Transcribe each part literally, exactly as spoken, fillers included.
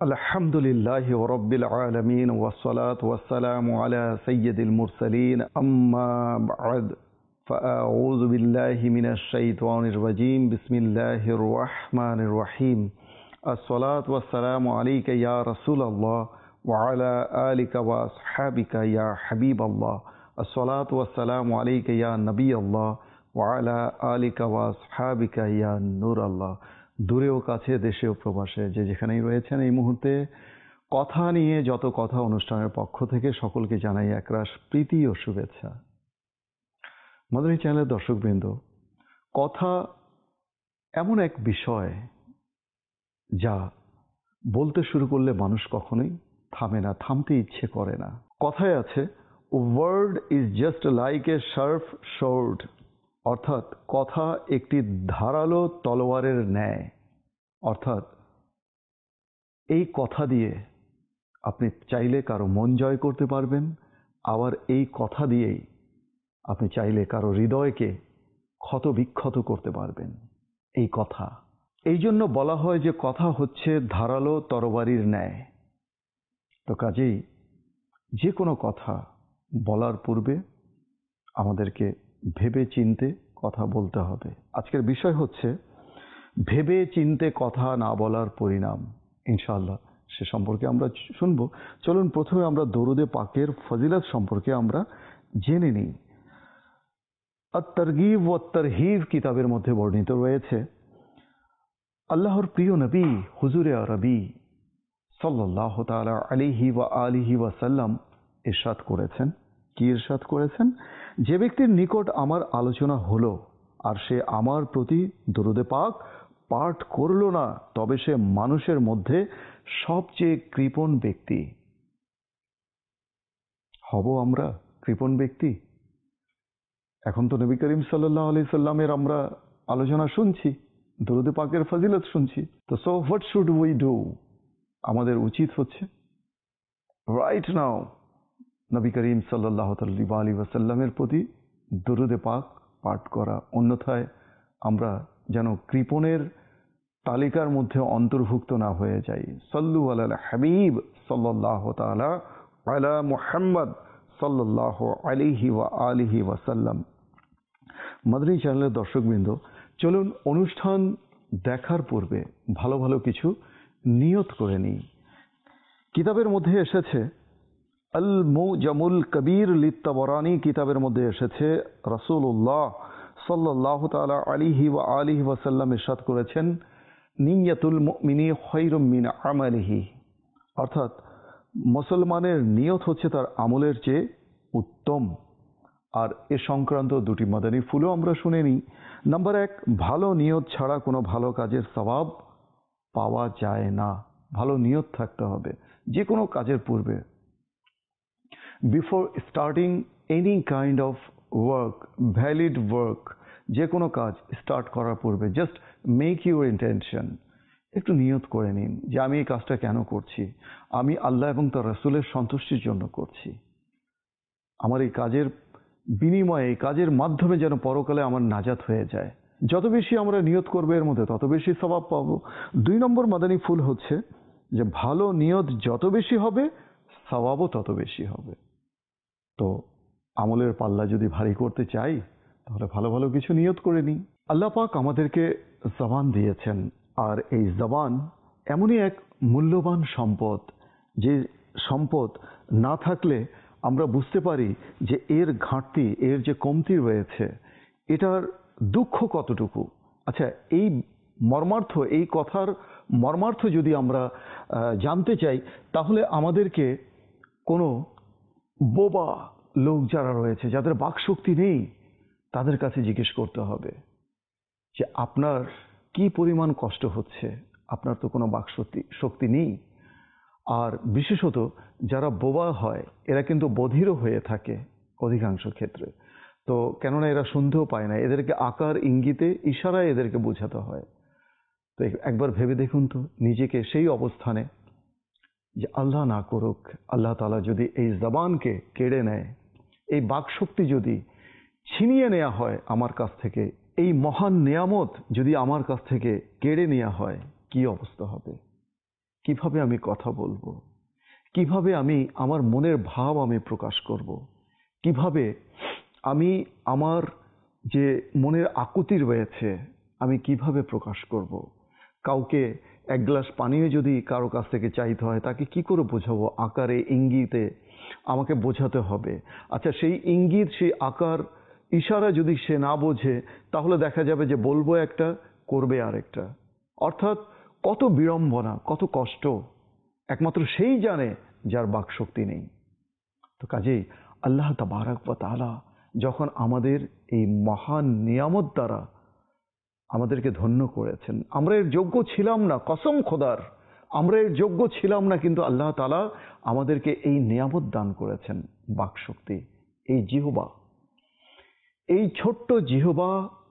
আলহামদুলিল্লাহি রাব্বিল আলামিন ওয়াসসালাতু ওয়াসসালামু আলা সাইয়্যিদিল মুরসালিন আম্মা বা'দ ফাআউযু বিল্লাহি মিনাশ শাইতানির রাজীম বিসমিল্লাহির রাহমানির রহিম আসসালাতু ওয়াসসালামু আলাইকা ইয়া রাসূলাল্লাহ ওয়া আলা আলিকা ওয়া আসহাবিকা ইয়া হাবিবাল্লাহ আসসালাতু ওয়াসসালামু আলাইকা ইয়া নবিয়াল্লাহ ওয়া আলা আলিকা ওয়া আসহাবিকা ইয়া নূরাল্লাহ। দূরেও কাছে দেশেও প্রবাসে যে যেখানেই রয়েছেন এই মুহূর্তে কথা নিয়ে যত কথা অনুষ্ঠানের পক্ষ থেকে সকলকে জানাই একরাশ প্রীতি ও শুভেচ্ছা। মাদানী চ্যানেলের দর্শকবৃন্দ, কথা এমন এক বিষয় যা বলতে শুরু করলে মানুষ কখনোই থামে না, থামতে ইচ্ছে করে না। কথায় আছে, word is just like a sharp sword, অর্থাৎ কথা একটি ধারালো তলোয়ারের ন্যায়। অর্থাৎ এই কথা দিয়ে আপনি চাইলে কারো মন জয় করতে পারবেন, আবার এই কথা দিয়েই আপনি চাইলে কারো হৃদয়কে ক্ষত বিক্ষত করতে পারবেন। এই কথা, এই জন্য বলা হয় যে কথা হচ্ছে ধারালো তরবারির ন্যায়। তো কাজেই যে কোনো কথা বলার পূর্বে আমাদেরকে ভেবে চিন্তে কথা বলতে হবে। আজকের বিষয় হচ্ছে ভেবে চিন্তে কথা না বলার পরিণাম। ইনশাআল্লাহ সে সম্পর্কে আমরা শুনব। চলুন প্রথমে আমরা দরুদে পাকের ফজিলত সম্পর্কে আমরা জেনে নিই। আত-তারগীব ওয়া তারহিব কিতাবের মধ্যে বর্ণিত রয়েছে, আল্লাহর প্রিয় নবী হুজুরে আরবি সাল্লাল্লাহু তাআলা আলাইহি ওয়া আলিহি ওয়াসাল্লাম ইরশাদ করেছেন। কি ইরশাদ করেছেন? যে ব্যক্তির নিকট আমার আলোচনা হলো আর সে আমার প্রতি দরুদে পাক পাঠ করল না, তবে সে মানুষের মধ্যে সবচেয়ে কৃপণ ব্যক্তি। হব আমরা কৃপণ ব্যক্তি? এখন তো নবী করিম সাল্লাল্লাহু আলাইহি সাল্লামের আমরা আলোচনা শুনছি, দরুদে পাকের ফজিলত শুনছি। তো so what should we do? আমাদের উচিত হচ্ছে রাইট নাও নবী করিম সাল্লাল্লাহু আলাইহি ওয়াসাল্লামের প্রতি দরুদে পাক পাঠ করা। অন্যথায় আমরা যেন কৃপণের তালিকার মধ্যে অন্তর্ভুক্ত না হয়ে যাই। সাল্লু আলাল হাবিব সাল্লাল্লাহু তাআলা আলা মুহাম্মদ সাল্লাল্লাহু আলাইহি ওয়া আলিহি ওয়াসাল্লাম। মাদানী চ্যানেলের দর্শকবৃন্দ, চলুন অনুষ্ঠান দেখার পূর্বে ভালো ভালো কিছু নিয়ত করে নিই। কিতাবের মধ্যে এসেছে, আল মুজামুল কবির লিত-তাবরানি কিতাবের মধ্যে এসেছে, রাসূলুল্লাহ সাল্লাল্লাহু তাআলা আলাইহি ওয়া আলিহি ওয়াসাল্লাম ইরশাদ করেছেন, নিয়াতুল মুমিনি খায়রুম মিন আমালিহি, অর্থাৎ মুসলমানের নিয়ত হচ্ছে তার আমলের চেয়ে উত্তম। আর এ সংক্রান্ত দুটি মাদানী ফুলও আমরা শুনে নিই। নাম্বার এক, ভালো নিয়ত ছাড়া কোনো ভালো কাজের সওয়াব পাওয়া যায় না। ভালো নিয়ত থাকতে হবে যে কোনো কাজের পূর্বে। Before starting any kind of work, valid work, যে কোনো কাজ স্টার্ট করার পূর্বে জাস্ট মেক ইউর ইন্টেনশন, একটু নিয়ত করে নিন যে আমি এই কাজটা কেন করছি, আমি আল্লাহ এবং তার রাসূলের সন্তুষ্টির জন্য করছি। আমার এই কাজের বিনিময়ে, এই কাজের মাধ্যমে যেন পরকালে আমার নাজাত হয়ে যায়। যত বেশি আমরা নিয়ত করবো এর মধ্যে তত বেশি সওয়াব পাবো। দুই নম্বর মাদানী ফুল হচ্ছে যে ভালো নিয়ত যত বেশি হবে সওয়াবও তত বেশি হবে। তো আমলের পাল্লা যদি ভারী করতে চাই তাহলে ভালো ভালো কিছু নিয়ত করে নিই। আল্লাহ পাক আমাদেরকে জবান দিয়েছেন, আর এই জবান এমনই এক মূল্যবান সম্পদ যে সম্পদ না থাকলে আমরা বুঝতে পারি যে এর ঘাটতি, এর যে কমতি রয়েছে, এটার দুঃখ কতটুকু। আচ্ছা, এই মর্মার্থ, এই কথার মর্মার্থ যদি আমরা জানতে চাই তাহলে আমাদেরকে কোনো বোবা লোক যারা রয়েছে, যাদের বাকশক্তি নেই, তাদের কাছে জিজ্ঞেস করতে হবে যে আপনার কি পরিমাণ কষ্ট হচ্ছে। আপনার তো কোনো বাকশক্তি শক্তি নেই। আর বিশেষত যারা বোবা হয় এরা কিন্তু বধিরও হয়ে থাকে অধিকাংশ ক্ষেত্রে। তো কেননা এরা শুনতেও পায় না, এদেরকে আকার ইঙ্গিতে ইশারায় এদেরকে বোঝাতে হয়। তো একবার ভেবে দেখুন তো নিজেকে সেই অবস্থানে যে আল্লাহ না করুক, আল্লাহ তাআলা যদি এই জবানকে কেড়ে নেয়, এই বাকশক্তি যদি ছিনিয়ে নেওয়া হয় আমার কাছ থেকে, এই মহান নিয়ামত যদি আমার কাছ থেকে কেড়ে নেওয়া হয়, কি অবস্থা হবে। কিভাবে আমি কথা বলবো, কিভাবে আমি আমার মনের ভাব আমি প্রকাশ করব, কিভাবে আমি আমার যে মনের আকুতি রয়েছে আমি কিভাবে প্রকাশ করব। কাউকে এক গ্লাস পানিও যদি কারো কাছ থেকে চাইতে হয় তাকে কি করে বোঝাবো, আকারে ইঙ্গিতে আমাকে বোঝাতে হবে। আচ্ছা, সেই ইঙ্গিত সেই আকার ইশারা যদি সে না বোঝে তাহলে দেখা যাবে যে বলবো একটা, করবে আরেকটা। অর্থাৎ কত বিড়ম্বনা, কত কষ্ট একমাত্র সেই জানে যার বাকশক্তি নেই। তো কাজেই আল্লাহ তাবারাক ওয়া তাআলা যখন আমাদের এই মহান নিয়ামত দ্বারা আমাদেরকে ধন্য করেছেন, আমরা এর যোগ্য ছিলাম না, কসম খোদার আমরা এর যোগ্য ছিলাম না, কিন্তু আল্লাহ তাআলা আমাদেরকে এই নিয়ামত দান করেছেন, বাকশক্তি, এই জিহবা। এই ছোট্ট জিহবা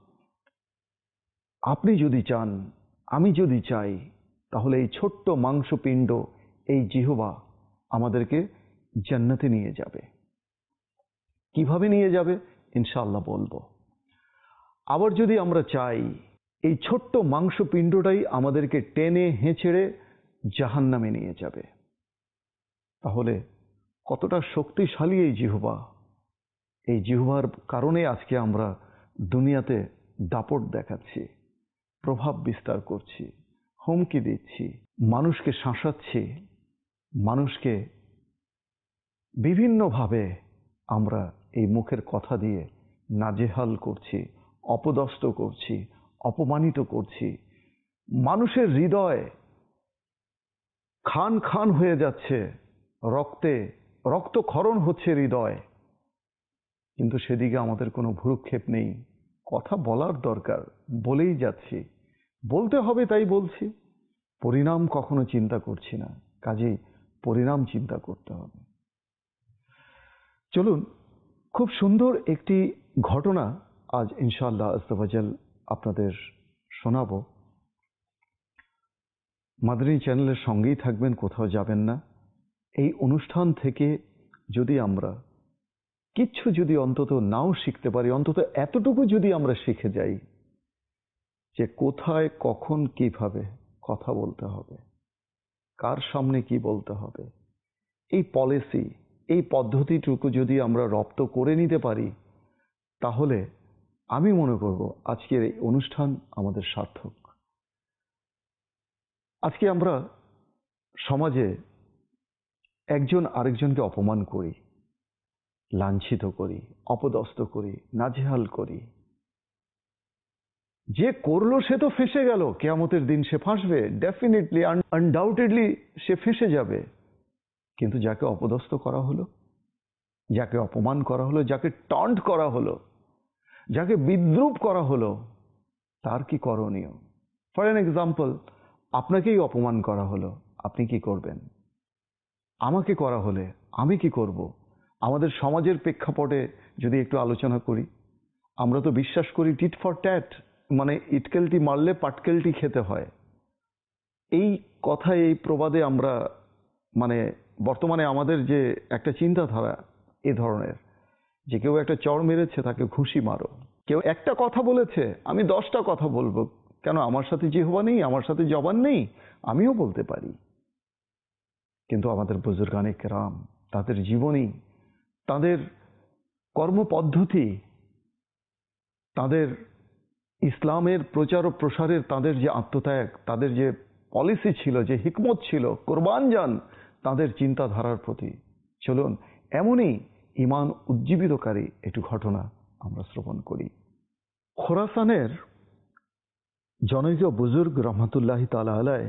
আপনি যদি চান, আমি যদি চাই, তাহলে এই ছোট্ট মাংসপিণ্ড এই জিহবা আমাদেরকে জান্নাতে নিয়ে যাবে। কিভাবে নিয়ে যাবে ইনশাআল্লাহ বলবো। আবার যদি আমরা চাই, এই ছোট্ট মাংসপিণ্ডটাই আমাদেরকে টেনে হেঁচড়ে জাহান্নামে নিয়ে যাবে। তাহলে কতটা শক্তিশালী এই জিহবা। এই জিহবার কারণে আজকে আমরা দুনিয়াতে দাপট দেখাচ্ছি, প্রভাব বিস্তার করছি, হুমকি দিচ্ছি, মানুষকে শাসাচ্ছি, মানুষকে বিভিন্নভাবে আমরা এই মুখের কথা দিয়ে নাজেহাল করছি, অপদস্থ করছি, অপমানিত করছি। মানুষের হৃদয় খান খান হয়ে যাচ্ছে, রক্তে রক্তক্ষরণ হচ্ছে হৃদয়, কিন্তু সেদিকে আমাদের কোনো ভ্রুক্ষেপ নেই। কথা বলার দরকার, বলেই যাচ্ছি, বলতে হবে তাই বলছি, পরিণাম কখনো চিন্তা করছি না। কাজেই পরিণাম চিন্তা করতে হবে। চলুন, খুব সুন্দর একটি ঘটনা আজ ইনশাআল্লাহ আস্তাগফিরুল্লাহ আপনাদের শোনাবো। মাদানী চ্যানেলের সঙ্গেই থাকবেন, কোথাও যাবেন না। এই অনুষ্ঠান থেকে যদি আমরা কিচ্ছু যদি অন্তত নাও শিখতে পারি, অন্তত এতটুকু যদি আমরা শিখে যাই যে কোথায় কখন কিভাবে কথা বলতে হবে, কার সামনে কি বলতে হবে, এই পলিসি, এই পদ্ধতিটুকু যদি আমরা রপ্ত করে নিতে পারি, তাহলে আমি মনে করব আজকের এই অনুষ্ঠান আমাদের সার্থক। আজকে আমরা সমাজে একজন আরেকজনকে অপমান করি, লাঞ্ছিত করি, অপদস্থ করি, নাজেহাল করি। যে করলো সে তো ফেঁসে গেল, কিয়ামতের দিন সে ফাঁসবে, ডেফিনেটলি, আনডাউটেডলি সে ফেঁসে যাবে। কিন্তু যাকে অপদস্থ করা হলো, যাকে অপমান করা হলো, যাকে টন্ট করা হলো, যাকে বিদ্রূপ করা হলো, তার কি করণীয়? ফর এন এক্সাম্পল, আপনাকেই অপমান করা হলো, আপনি কি করবেন? আমাকে করা হলে আমি কি করব? আমাদের সমাজের প্রেক্ষাপটে যদি একটু আলোচনা করি, আমরা তো বিশ্বাস করি টিট ফর ট্যাট, মানে ইটকেলটি মারলে পাটকেলটি খেতে হয়। এই কথায়, এই প্রবাদে আমরা মানে বর্তমানে আমাদের যে একটা চিন্তাধারা এ ধরনের, যে কেউ একটা চড় মেরেছে তাকে ঘুষি মারো, কেউ একটা কথা বলেছে আমি দশটা কথা বলবো, কেন আমার সাথে জিহ্বা নেই, আমার সাথে জবান নেই, আমিও বলতে পারি। কিন্তু আমাদের বুজুর্গানে কেরাম, তাদের জীবনী, তাদের কর্মপদ্ধতি, তাদের ইসলামের প্রচার ও প্রসারের তাদের যে আত্মত্যাগ, তাদের যে পলিসি ছিল, যে হিকমত ছিল, কোরবান যান তাদের চিন্তাধারার প্রতি। চলুন এমনই ঈমান উজ্জীবিতকারী একটু ঘটনা আমরা শ্রবণ করি। খোরাসানের জনৈক বুজুর্গ রহমতুল্লাহি তাআলা আলাইহি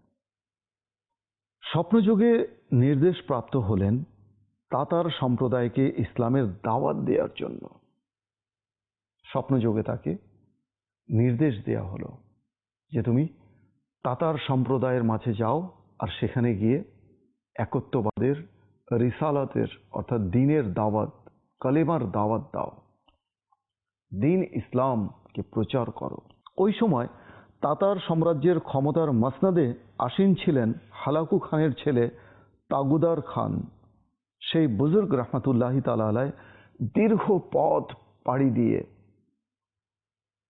স্বপ্নযোগে নির্দেশ প্রাপ্ত হলেন তাতার সম্প্রদায়কে ইসলামের দাওয়াত দেওয়ার জন্য। স্বপ্নযোগে তাকে নির্দেশ দেওয়া হলো যে তুমি তাতার সম্প্রদায়ের মাঝে যাও আর সেখানে গিয়ে একত্ববাদের, রিসালাতের অর্থাৎ দ্বীনের দাওয়াত, কালেমার দাওয়াত দাও, দ্বীন ইসলামকে প্রচার করো। ওই সময় তাতার সাম্রাজ্যের ক্ষমতার মসনদে আসীন ছিলেন হালাকু খানের ছেলে তাগুদার খান। সেই বুজুর্গ রহমতুল্লাহি তাআলা আলাইহি দীর্ঘ পথ পাড়ি দিয়ে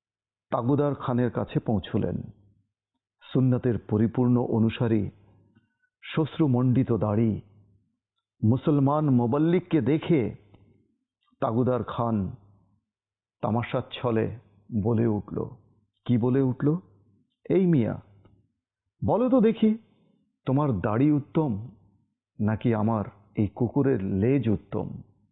তাগুদার খানের কাছে পৌঁছলেন। সুন্নতের পরিপূর্ণ অনুসারী শ্বশ্রুমণ্ডিত দাড়ি মুসলমান মোবাল্লিককে দেখে তাগুদার খান তামাশার ছলে বলে উঠল, কি বলে উঠল? এই মিয়া, বলো তো দেখি, তোমার দাড়ি উত্তম নাকি আমার এই কুকুরের লেজ উত্তম?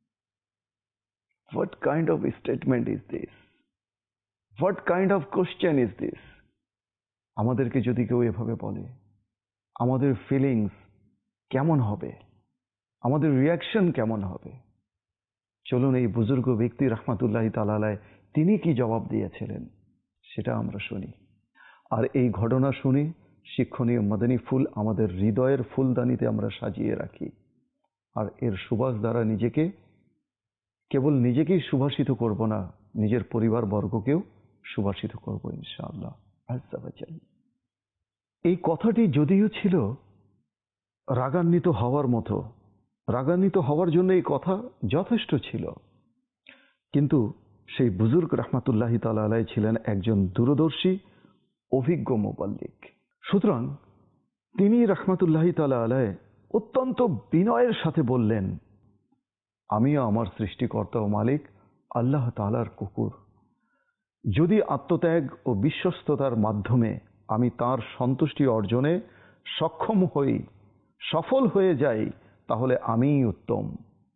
What kind of statement is this? What kind of question is this? আমাদেরকে যদি কেউ এভাবে বলে, আমাদের ফিলিংস কেমন হবে, আমাদের রিয়াকশন কেমন হবে? চলুন এই বুজুর্গ ব্যক্তি রহমাতুল্লাহি তাআলা আলাইহি তিনি কি জবাব দিয়েছিলেন সেটা আমরা শুনি। আর এই ঘটনা শুনি শিক্ষণীয় মাদানী ফুল আমাদের হৃদয়ের ফুলদানিতে আমরা সাজিয়ে রাখি। আর এর সুবাস দ্বারা নিজেকে, কেবল নিজেকেই সুভাষিত করব না, নিজের পরিবার বর্গকেও সুভাষিত করব ইনশাআল্লাহ আজ্জা ওয়া জাল। এই কথাটি যদিও ছিল রাগান্বিত হওয়ার মতো, রাগান্বিত হওয়ার জন্য এই কথা যথেষ্ট ছিল, কিন্তু সেই বুজুর্গ রহমাতুল্লাহি তাআলা আলাইহি ছিলেন একজন দূরদর্শী অভিজ্ঞ মুবাল্লিগ। সুতরাং তিনি রহমাতুল্লাহি তাআলা আলাইহি অত্যন্ত বিনয়ের সাথে বললেন, আমিও আমার সৃষ্টিকর্তা ও মালিক আল্লাহ তাআলার কুকুর। যদি আত্মত্যাগ ও বিশ্বস্ততার মাধ্যমে আমি তার সন্তুষ্টি অর্জনে সক্ষম হই, সফল হয়ে যাই, তাহলে আমিই উত্তম।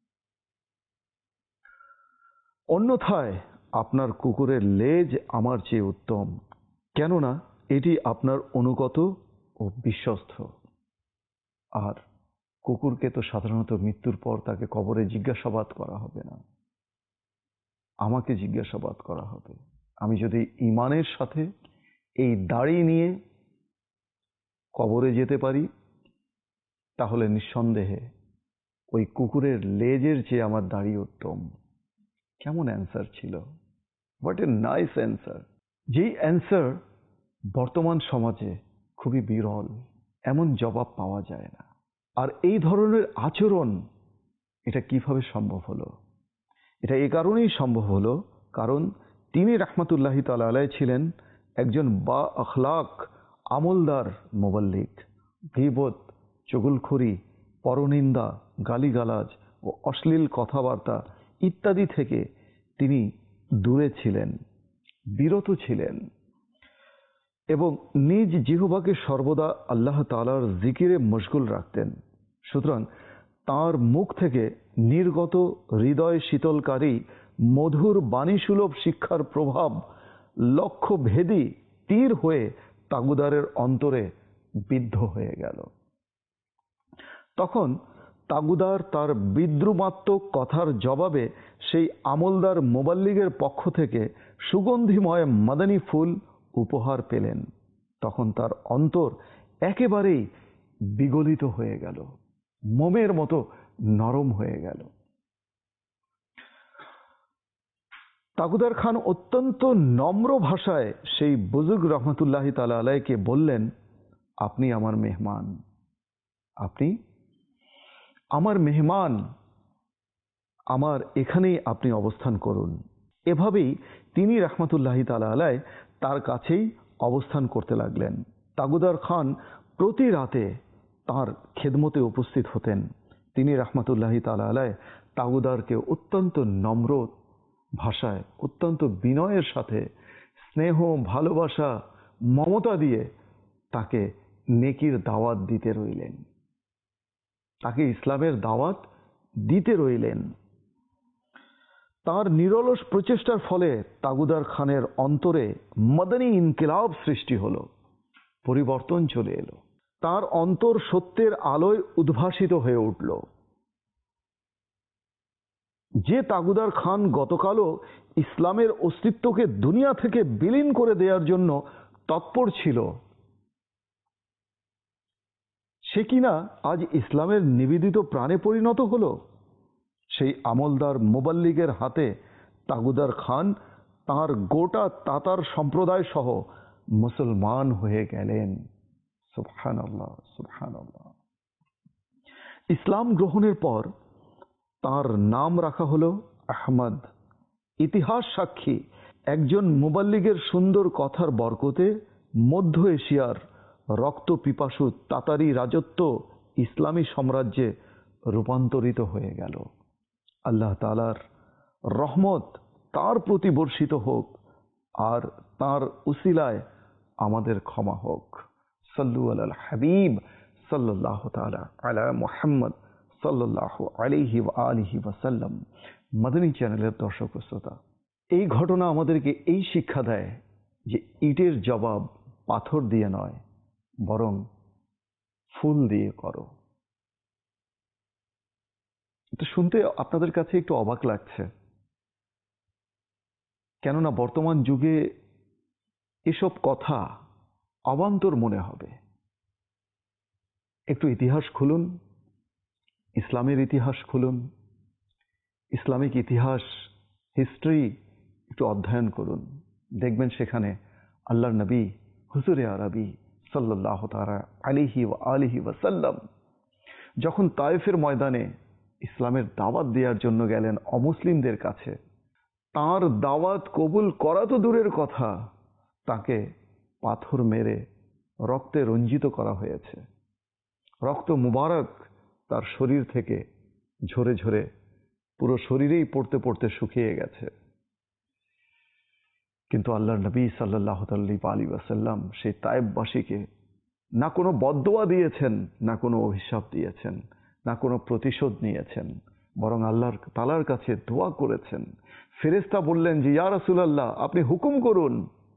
অন্যথায় আপনার কুকুরের লেজ আমার চেয়ে উত্তম, কেননা এটি আপনার অনুগত ও বিশ্বস্ত। আর কুকুরকে তো সাধারণত মৃত্যুর পর তাকে কবরে জিজ্ঞাসাবাদ করা হবে না, আমাকে জিজ্ঞাসাবাদ করা হবে। আমি যদি ঈমানের সাথে এই দাড়ি নিয়ে কবরে যেতে পারি, তাহলে নিঃসন্দেহে ওই কুকুরের লেজের চেয়ে আমার দাড়ি উত্তম। কেমন অ্যান্সার ছিল! What a nice answer! যেই অ্যান্সার বর্তমান সমাজে খুবই বিরল, এমন জবাব পাওয়া যায় না। আর এই ধরনের আচরণ এটা কিভাবে সম্ভব হলো? এটা এই কারণেই সম্ভব হলো কারণ তিনি রাহমাতুল্লাহি তাআলা আলাইহি ছিলেন একজন বা আখলাক আমলদার মুবাল্লিগ। গীবত, চুগলখড়ি, পরনিন্দা, গালিগালাজ ও অশ্লীল কথাবার্তা ইত্যাদি থেকে তিনি দূরে ছিলেন, বিরত ছিলেন এবং নিজ জিহ্বাকে সর্বদা আল্লাহ তাআলার জিকিরে মশগুল রাখতেন। সুতরাং তার মুখ থেকে নির্গত হৃদয় শীতলকারী মধুর বাণীসুলভ শিক্ষার প্রভাব লক্ষ্যভেদী তীর হয়ে তাগুদারের অন্তরে বিদ্ধ হয়ে গেল। তখন তাগুদার তার বিদ্রুমাত্মক কথার জবাবে সেই আমলদার মুবাল্লিগের পক্ষ থেকে সুগন্ধিময় মাদানী ফুল উপহার পেলেন। তখন তার অন্তর একেবারেই বিগলিত হয়ে গেল, মোমের মতো নরম হয়ে গেল। তাগুদার খান অত্যন্ত নম্র ভাষায় সেই বুজুর্গ রহমাতুল্লাহি তাআলা আলাইহিকে বললেন, আপনি আমার মেহমান, আপনি আমার মেহমান, আমার এখানেই আপনি অবস্থান করুন। এভাবেই তিনি রহমাতুল্লাহি তাআলা আলাইহি তার কাছেই অবস্থান করতে লাগলেন। তাগুদার খান প্রতি রাতে তার খেদমতে উপস্থিত হতেন। তিনি রহমাতুল্লাহি তাআলা আলাইহি তাগুদারকে অত্যন্ত নম্র ভাষায়, অত্যন্ত বিনয়ের সাথে, স্নেহ, ভালোবাসা, মমতা দিয়ে তাকে নেকির দাওয়াত দিতে রইলেন, তাকে ইসলামের দাওয়াত দিতে রইলেন। তার নিরলস প্রচেষ্টার ফলে তাগুদার খানের অন্তরে মাদানী ইনকিলাব সৃষ্টি হলো, পরিবর্তন চলে এলো। তার অন্তর সত্যের আলোয় উদ্ভাসিত হয়ে উঠল। যে তাগুদার খান গতকালও ইসলামের অস্তিত্বকে দুনিয়া থেকে বিলীন করে দেওয়ার জন্য তৎপর ছিল, সে কিনা আজ ইসলামের নিবেদিত প্রাণে পরিণত হলো। সেই আমলদার মুবাল্লিগের হাতে তাগুদার খান তার গোটা তাতার সম্প্রদায় সহ মুসলমান হয়ে গেলেন। সুবহানাল্লাহ, সুবহানাল্লাহ। ইসলাম গ্রহণের পর তার নাম রাখা হলো আহমদ। ইতিহাস সাক্ষী, একজন মুবাল্লিগের সুন্দর কথার বরকতে মধ্য এশিয়ার রক্ত পিপাসু তাতারি রাজত্ব ইসলামী সাম্রাজ্যে রূপান্তরিত হয়ে গেল। আল্লাহ তাআলার রহমত তার প্রতি বর্ষিত হোক আর তার উসিলায় আমাদের ক্ষমা হোক। সাল্লু আলাল হাবিব সাল্লাল্লাহু তাআলা আলা মুহাম্মদ সাল্লাল্লাহু আলাইহি ওয়া আলিহি ওয়াসাল্লাম। মাদানী চ্যানেলের দর্শক শ্রোতা, এই ঘটনা আমাদেরকে এই শিক্ষা দেয় যে ইটের জবাব পাথর দিয়ে নয়, বরং ফুল দিয়ে করো। এটা শুনতে আপনাদের কাছে একটু অবাক লাগছে, কেননা বর্তমান যুগে এসব কথা অবান্তর মনে হবে। একটু ইতিহাস খুলুন, ইসলামের ইতিহাস খুলুন, ইসলামিক ইতিহাস, হিস্ট্রি একটু অধ্যয়ন করুন। দেখবেন সেখানে আল্লাহর নবী হুজুরে আরবি সাল্লাল্লাহু তাআলা আলাইহি ওয়া আলিহি ওয়াসাল্লাম যখন তায়েফের ময়দানে ইসলামের দাওয়াত দেওয়ার জন্য গেলেন অমুসলিমদের কাছে, তার দাওয়াত কবুল করা তো দূরের কথা, তাকে পাথর মেরে রক্তে রঞ্জিত করা হয়েছে। রক্ত মুবারক তার শরীর থেকে ঝরে ঝরে পুরো শরীরেই পড়তে পড়তে শুকিয়ে গেছে। কিন্তু আল্লাহর নবী সাল্লাল্লাহু আলাইহি ওয়াসাল্লাম সেই তায়েফবাসীকে না কোনো বদদোয়া দিয়েছেন, না কোনো অভিশাপ দিয়েছেন, না কোনো প্রতিশোধ নিয়েছেন, বরং আল্লাহর তাআলার কাছে দোয়া করেছেন। ফেরেশতা বললেন যে ইয়া রাসূলুল্লাহ, আপনি হুকুম করুন।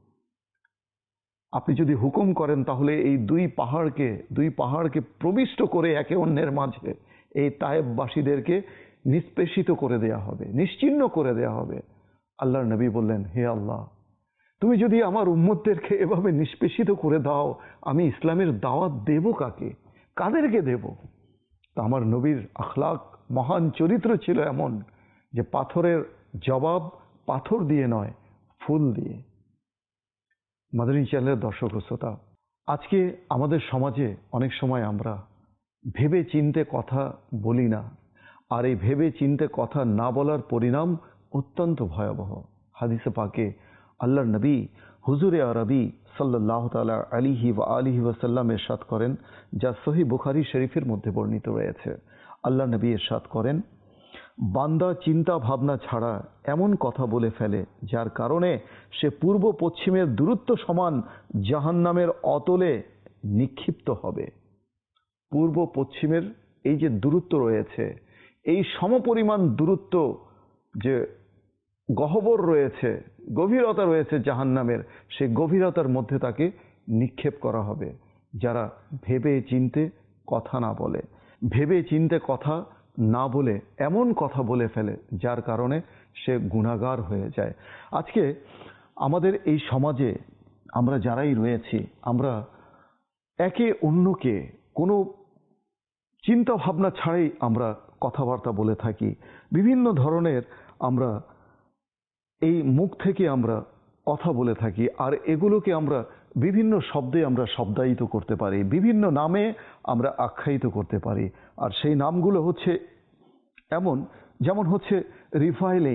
আপনি যদি হুকুম করেন তাহলে এই দুই পাহাড়কে দুই পাহাড়কে প্রবিষ্ট করে একে অন্যের মাঝে এই তায়েফবাসীদেরকে নিষ্পেষিত করে দেয়া হবে, নিশ্চিহ্ন করে দেয়া হবে। আল্লাহর নবী বললেন, হে আল্লাহ, তুমি যদি আমার উম্মতদেরকে এভাবে নিষ্পেষিত করে দাও, আমি ইসলামের দাওয়াত দেব কাকে, কাদেরকে দেব? তা আমার নবীর আখলাক, মহান চরিত্র ছিল এমন যে পাথরের জবাব পাথর দিয়ে নয়, ফুল দিয়ে। মাদানী চ্যানেলের দর্শক শ্রোতা, আজকে আমাদের সমাজে অনেক সময় আমরা ভেবে চিনতে কথা বলি না, আর এই ভেবে চিনতে কথা না বলার পরিণাম অত্যন্ত ভয়াবহ। হাদিসে পাকে আল্লাহর নবী হুজুরে আরবি সাল্লাল্লাহু তাআলা আলাইহি ওয়া আলিহি ওয়াসাল্লাম ইরশাদ করেন, যা সহিহ বুখারী শরীফের মধ্যে বর্ণিত রয়েছে। আল্লাহর নবী ইরশাদ করেন, বান্দা চিন্তা ভাবনা ছাড়া এমন কথা বলে ফেলে যার কারণে সে পূর্ব পশ্চিমের দূরত্ব সমান জাহান্নামের অতলে নিক্ষিপ্ত হবে। পূর্ব পশ্চিমের এই যে দূরত্ব রয়েছে, এই সমপরিমাণ দূরত্ব যে গহ্বর রয়েছে, গভীরতা রয়েছে জাহান্নামের, সেই গভীরতার মধ্যে তাকে নিক্ষেপ করা হবে। যারা ভেবে চিনতে কথা না বলে, ভেবে চিনতে কথা না বলে এমন কথা বলে ফেলে যার কারণে সে গুনাহগার হয়ে যায়। আজকে আমাদের এই সমাজে আমরা যারাই রয়েছি, আমরা একে অন্যকে কোনো চিন্তা ভাবনা ছাড়াই আমরা কথাবার্তা বলে থাকি। বিভিন্ন ধরনের আমরা এই মুখ থেকে আমরা কথা বলে থাকি, আর এগুলোকে আমরা বিভিন্ন শব্দে আমরা শব্দায়িত করতে পারি, বিভিন্ন নামে আমরা আখ্যায়িত করতে পারি। আর সেই নামগুলো হচ্ছে এমন, যেমন হচ্ছে রিভাইলিং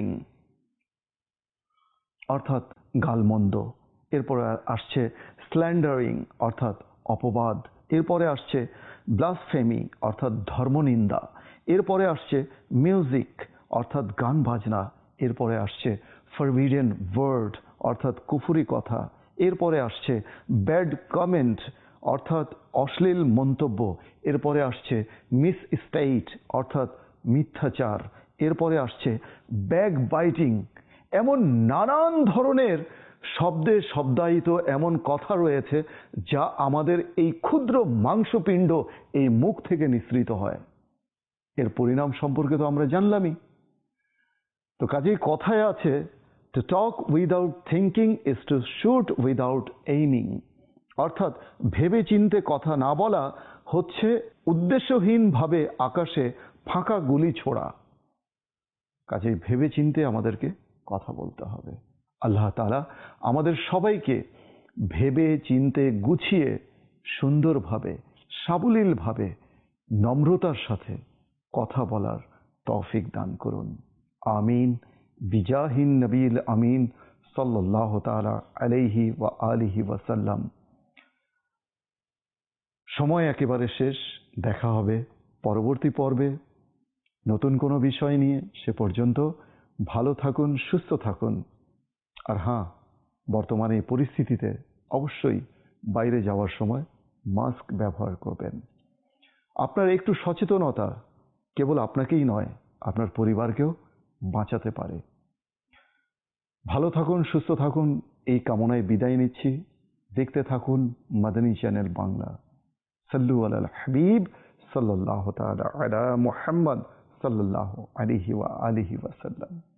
অর্থাৎ গালমন্দ, এরপরে আসছে স্ল্যান্ডারিং অর্থাৎ অপবাদ, এরপরে আসছে ব্লাসফেমি অর্থাৎ ধর্মনিন্দা, এরপরে আসছে মিউজিক অর্থাৎ গান বাজনা, এরপরে আসছে ফরবিডেন ওয়ার্ড অর্থাৎ কুফরি কথা, এরপরে আসছে ব্যাড কমেন্ট অর্থাৎ অশ্লীল মন্তব্য, এরপরে আসছে মিস স্টেট অর্থাৎ মিথ্যাচার, এরপরে আসছে ব্যাক বাইটিং। এমন নানান ধরনের শব্দে শব্দায়িত এমন কথা রয়েছে যা আমাদের এই ক্ষুদ্র মাংসপিণ্ড এই মুখ থেকে নিঃসৃত হয়। এর পরিণাম সম্পর্কে তো আমরা জানলামই। তো কাজেই কথায় আছে, to talk without thinking is to shoot without aiming, অর্থাৎ ভেবে চিনতে কথা না বলা হচ্ছে উদ্দেশ্যহীনভাবে আকাশে ফাঁকা গুলি ছোড়া। কাজেই ভেবে চিনতে আমাদেরকে কথা বলতে হবে। আল্লাহ তাআলা আমাদের সবাইকে ভেবে চিনতে গুছিয়ে সুন্দরভাবে, সাবলীলভাবে, নম্রতার সাথে কথা বলার তৌফিক দান করুন। আমিন। বিজাহিন নবীল আমিন সাল্লাল্লাহু তাআলা আলাইহি ওয়া আলিহি ওয়াসাল্লাম। সময় একেবারে শেষ। দেখা হবে পরবর্তী পর্বে নতুন কোনো বিষয় নিয়ে। সে পর্যন্ত ভালো থাকুন, সুস্থ থাকুন। আর হ্যাঁ, বর্তমানে এই পরিস্থিতিতে অবশ্যই বাইরে যাওয়ার সময় মাস্ক ব্যবহার করবেন। আপনার একটু সচেতনতা কেবল আপনাকেই নয়, আপনার পরিবারকেও বাঁচাতে পারে। ভালো থাকুন, সুস্থ থাকুন, এই কামনায় বিদায় নিচ্ছি। দেখতে থাকুন মাদানী চ্যানেল বাংলা। সাল্লু আলাল হাবিব সাল্লাল্লাহু তাআলা আলা মুহাম্মদ সাল্লাল্লাহু আলাইহি ওয়া আলিহি ওয়াসাল্লাম।